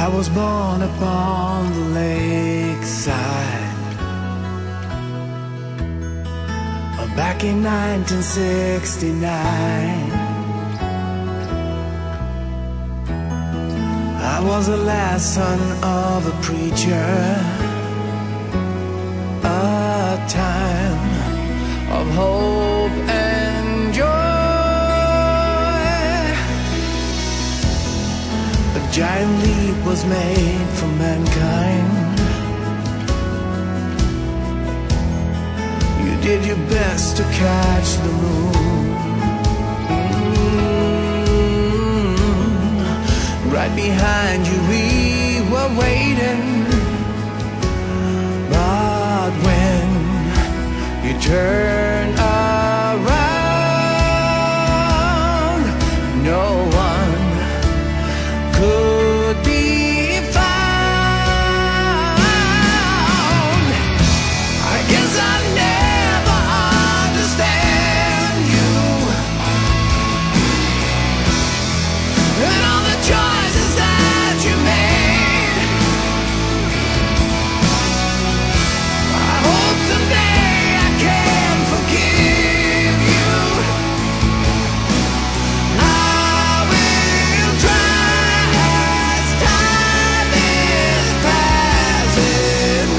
was born upon the lakeside back in 1969. I was the last son of a preacher, a time of hope and joy. A giant leap was made for mankind. You did your best to catch the moon. Right behind you we were waiting, but when you turned around, no one could be found. I guess I never understand you and all the choices that you made. I hope someday I can forgive you. I will try as time is passing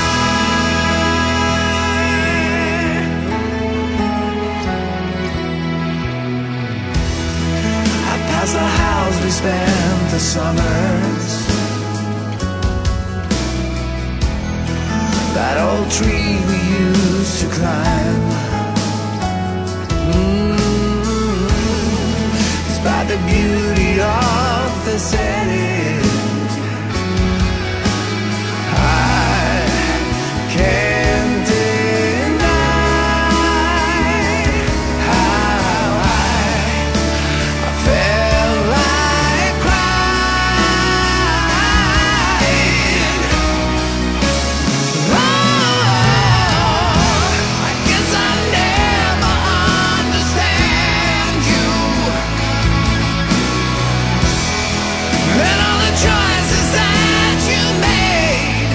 by. I pass the house we spent the summers, that old tree we used to climb. Despite the beauty of the setting, I can't deny how I felt like crying. I guess I never understand you and all the choices that you made.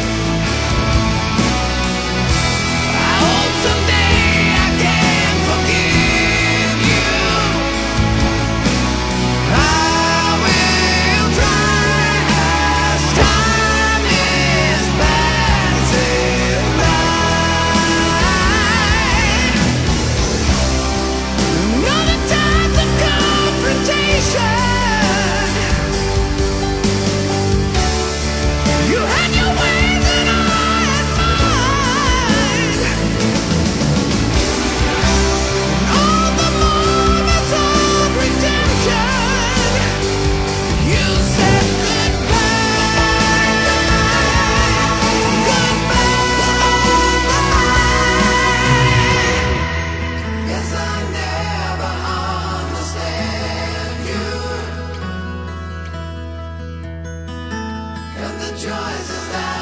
I hope someday I can forgive you. I will try as time is passing by. Another times of confrontation. You had your ways and I had mine. All the moments of redemption, you said goodbye. Goodbye. Guess I never understand you and the choices that